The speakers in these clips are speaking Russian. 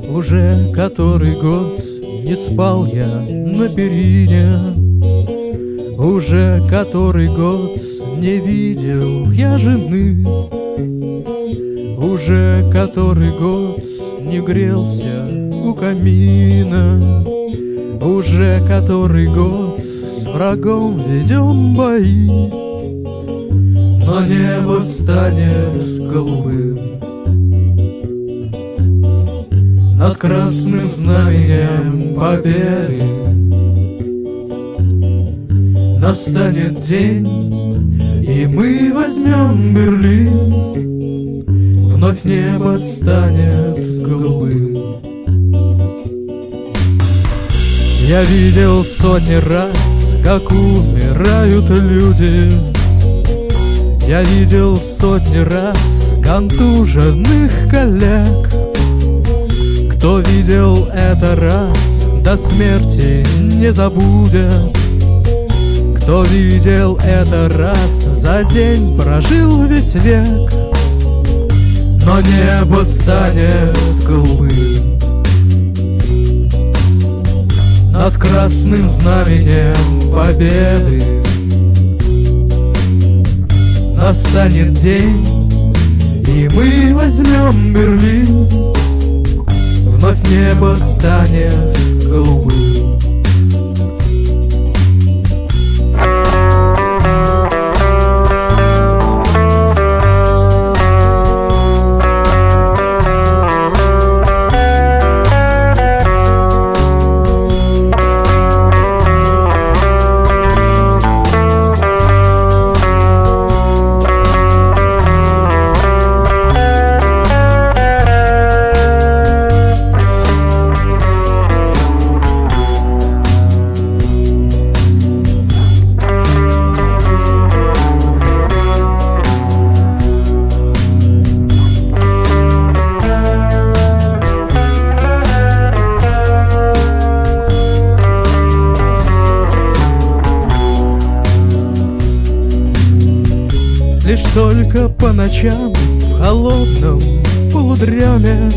Уже который год не спал я на перине, уже который год не видел я жены, уже который год не грелся у камина, уже который год с врагом ведем бои. Но небо станет голубым над красным знаменем победы. Настанет день, и мы возьмем Берлин, вновь небо станет голубым. Я видел сотни раз, как умирают люди. Я видел сотни раз контуженных коллег. Кто видел это раз, до смерти не забудет. Кто видел это раз, за день прожил весь век. Но небо станет голубым над красным знаменем победы. Настанет день, и мы возьмем Берлин, вновь небо станет голубым. Лишь только по ночам в холодном полудреме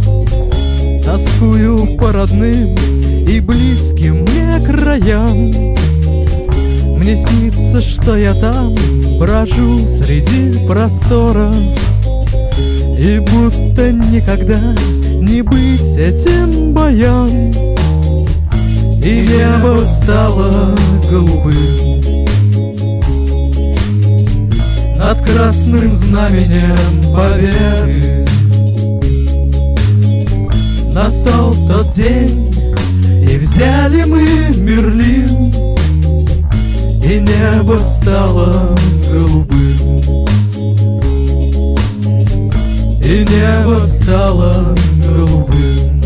тоскую по родным и близким мне краям. Мне снится, что я там брожу среди просторов, и будто никогда не быть этим боям. И небо стало голубым над красным знаменем победы. Настал тот день, и взяли мы Берлин, и небо стало голубым, и небо стало голубым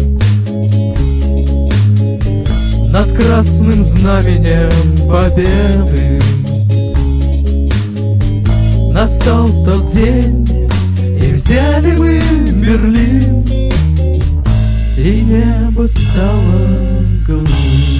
над красным знаменем победы. Настал тот день, и взяли мы Берлин, и небо стало голубым.